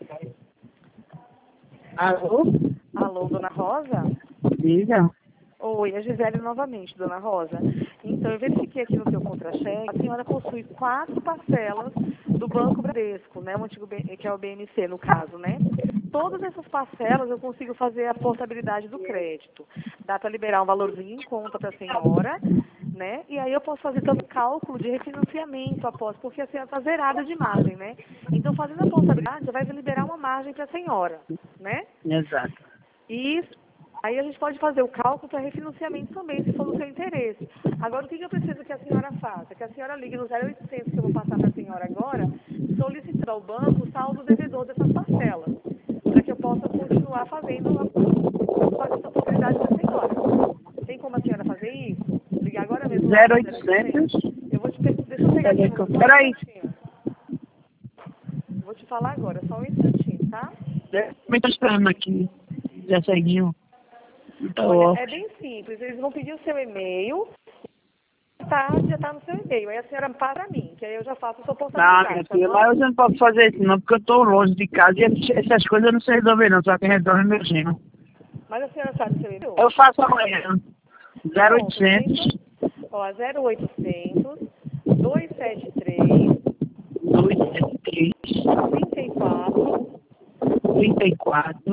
Alô? Alô, dona Rosa? Diga. Oi, é Gisele novamente, dona Rosa. Então, eu verifiquei aqui no seu contra-cheque, a senhora possui 4 parcelas do Banco Bradesco, né, o antigo que é o BMC, no caso, né? Todas essas parcelas eu consigo fazer a portabilidade do crédito. Dá para liberar um valorzinho em conta para a senhora, né? E aí eu posso fazer também cálculo de refinanciamento após, porque a senhora está zerada de margem, né? Então, fazendo a portabilidade, vai liberar uma margem para a senhora, né? Exato. E aí a gente pode fazer o cálculo para refinanciamento também, se for do seu interesse. Agora, o que eu preciso que a senhora faça? Que a senhora ligue no 0800, que eu vou passar para a senhora agora, solicitar ao banco o saldo devedor dessas parcelas, para que eu possa continuar fazendo essa possibilidade para a senhora. Tem como a senhora fazer isso? Ligar agora mesmo lá no 0800. Eu vou te deixa eu pegar aqui o número, só um Peraí. instantinho. Vou te falar agora, só um instantinho, tá? Me estou esperando aqui. Já seguiu. Olha, Então, é bem simples. Eles vão pedir o seu e-mail. Já está no seu e-mail. Aí a senhora passa para mim, que aí eu já faço a sua não, minha portabilidade, tá filha, bom? lá eu já não posso fazer isso não, porque eu estou longe de casa e essas coisas eu não sei resolver não, só quem resolve é meu genro. Mas a senhora sabe o seu e-mail? Eu faço amanhã. Pronto, 0800 então, ó, 0800 273 273 34 34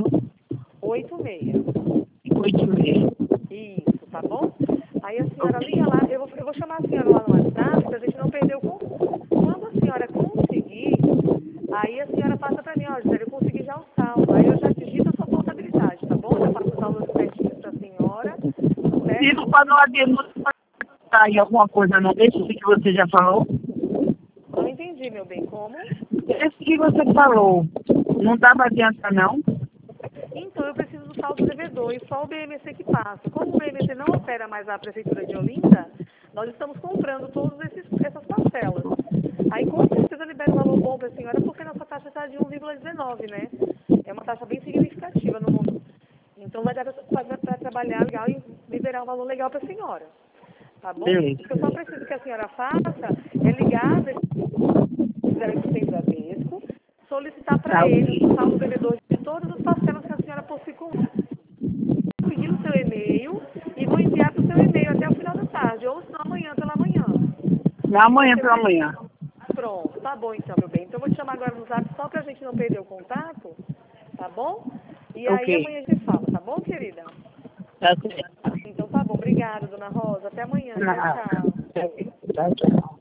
86. 86. Isso, tá bom? Aí a senhora Ok. liga lá, eu vou chamar a senhora lá no WhatsApp pra gente não perder o contato. Quando a senhora conseguir, aí a senhora passa pra mim, ó, Gisele, eu consegui já o saldo. Aí eu já digito a sua portabilidade, tá bom? Já passo os valores certinhos pra senhora, Se certo? não para não adiantar aí alguma coisa não, desse que você já falou, Não entendi, meu bem, como? esse que você falou, não dá para adiantar não? Então, eu preciso do saldo devedor e só o BMC que passa. Como o BMC não opera mais a Prefeitura de Olinda, nós estamos comprando todas essas parcelas. Aí, com certeza, libera um valor bom para a senhora, porque nossa taxa está de 1,19, né? É uma taxa bem significativa no mundo. Então, vai dar para trabalhar legal e liberar um valor legal para a senhora. Tá bom? Beleza. O que eu só preciso que a senhora faça é ligar nesse 0800 Bradesco, solicitar Tá para eles o ok. saldo devedor de todas as parcelas que a senhora possui com pedir o seu e-mail e vou enviar para o seu e-mail até o final da tarde, ou se não amanhã pela manhã. Na Vai manhã ser pela manhã. pronto, tá bom então, meu bem. Então eu vou te chamar agora no zap só para a gente não perder o contato, tá bom? E aí Ok. amanhã a gente fala, tá bom, querida? Tá certo. Então tá bom, obrigada, dona Rosa. Até amanhã, tchau, Nada. tchau. Tchau, tchau.